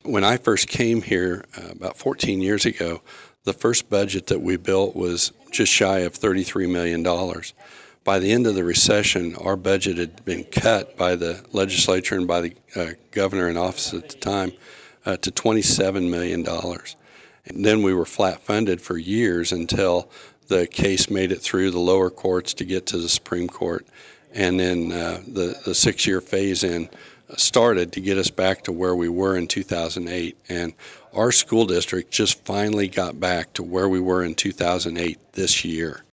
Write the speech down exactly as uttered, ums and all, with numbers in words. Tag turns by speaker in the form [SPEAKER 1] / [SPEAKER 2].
[SPEAKER 1] when I first came here uh, about fourteen years ago, the first budget that we built was just shy of thirty-three million dollars. By the end of the recession, our budget had been cut by the legislature and by the uh, governor in office at the time uh, to twenty-seven million dollars. And then we were flat funded for years until the case made it through the lower courts to get to the Supreme Court. And then uh, the, the six-year phase-in started to get us back to where we were in two thousand eight. And our school district just finally got back to where we were in two thousand eight this year.